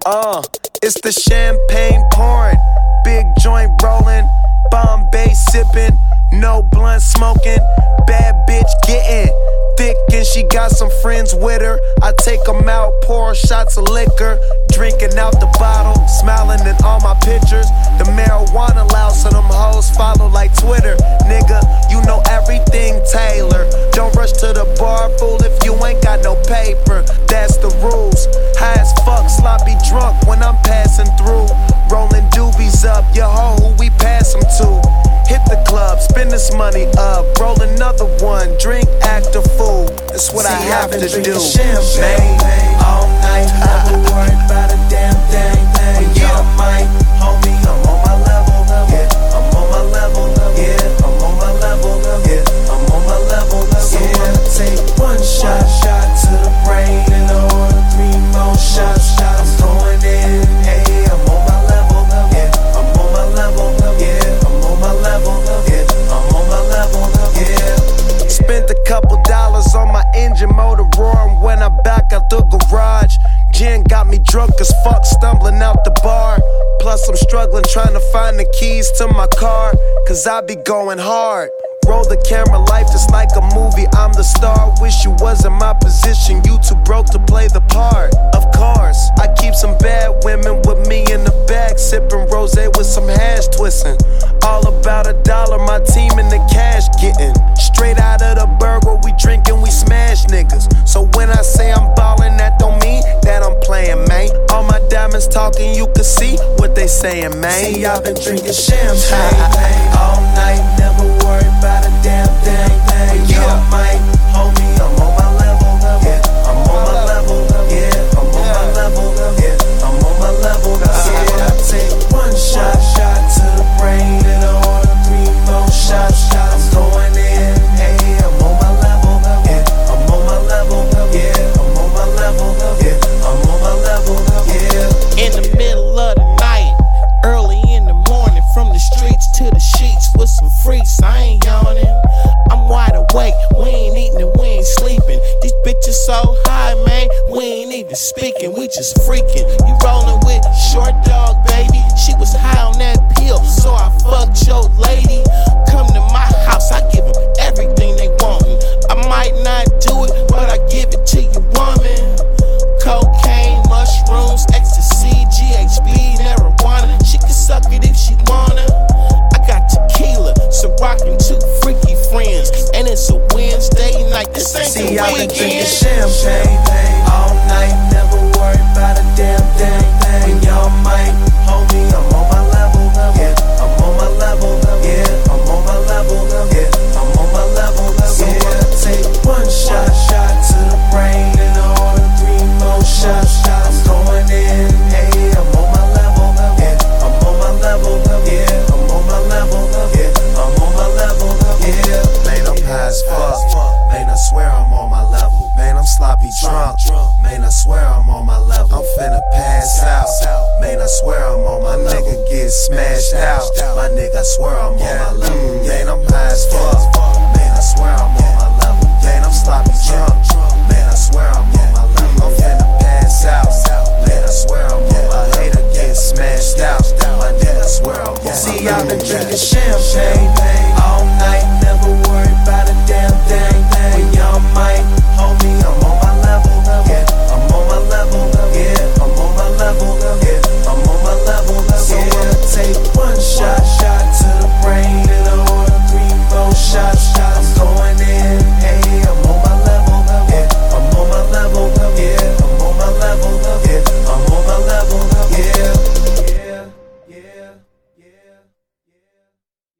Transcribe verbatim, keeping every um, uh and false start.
Uh, it's the champagne pouring, big joint rolling, Bombay sipping, no blunt smoking, bad bitch getting thick and she got some friends with her. I take them out, pour shots of liquor, drinking out the bottle, smiling in all my pictures. The marijuana loud, so them hoes follow like Twitter. Nigga, you know everything Taylor. Don't rush to the bar, fool, if you ain't got no paper. That's the rules. High as fuck, sloppy drunk when I'm passing through. Rolling doobies up, your hoe who we pass them to. Hit the club, spend this money up, roll another one, drink, act a fool. That's what See, I have to do. Champagne all night, never worry about a damn thing. When y'all might, homie, I'm on my level. Yeah, I'm on my level. Yeah, I'm on my level. Yeah, I'm on my level. So I'ma take one shot, shot to the brain, and order three more shots. I'm going in, hey, I'm on my level. Yeah, I'm on my level. Yeah, I'm on my level. Yeah, I'm on my level. Yeah. Spent a couple dollars on my engine motor roaring when I back out the garage. Gin got me drunk as fuck, stumbling out the bar. Plus I'm struggling trying to find the keys to my car, cause I be going hard. Roll the camera, life just like a movie, I'm the star. Wish you was in my position, you too broke to play the part. Of course, I keep some bad women with me in the bag, sipping rosé with some hash twisting. All about a dollar, my team in the cash getting. Straight out of the burg where we drinking, we smash niggas. So when I say I'm ballin', that don't mean that I'm playing, man. All my diamonds talking, you can see what they saying, man. See, I've been drinking champagne all night, never worry about a damn thing. When y'all might, homie, I'm on my level. Yeah, I'm on my level. Yeah, I'm on my level. Yeah, I'm on my level. Yeah, I take one shot, shot to the brain, and order three more shots. I'm going in, hey, I'm on my level. Yeah, I'm on my level. Yeah, I'm on my level. Yeah, I'm on my level. Yeah. In the middle of the night, early in the morning, from the streets to the sheets with some freaks, I ain't yawning. I'm wide awake, we ain't eating and we ain't sleeping. These bitches so high, man, we ain't even speaking, we just freaking. You rolling with Short Dog, baby. She was high on that pill, so I fucked your lady. Come to my house, I give them everything they want. I might not do it, but I give it to you, woman. Cocaine, mushrooms, ecstasy, G H B, marijuana. She can suck it if she wanna. I got tequila, so rockin' two freaky friends, and it's a Wednesday night. This ain't See, the I've been weekend. drinking champagne all night, never worry about a damn thing. When y'all might, homie, I'm on my level. Yeah, I'm on my level. Yeah, I'm on my level. Yeah, I'm on my level. So I'ma take one shot, shot to the brain, and order three more shots. I'm going in, hey, I'm on my level. Yeah, I'm on my level. Yeah, I'm on my level. Yeah, I'm on my level. Yeah, Man, I'm high as fuck. Man, I swear I'm on my level. Man, I'm sloppy drunk. Man, I swear I'm on my level. I'm finna pass out. Man, I swear I'm on my nigga get smashed out. My nigga, I swear I'm on my level. Man, I'm high as fuck. Man, I swear I'm on my level. Man, I'm sloppy drunk. Man, I swear I'm on my level. I'm finna pass out. Man, I swear I'm on my hater get smashed out. My nigga, I swear I'm on my level. see, I've been drinking champagne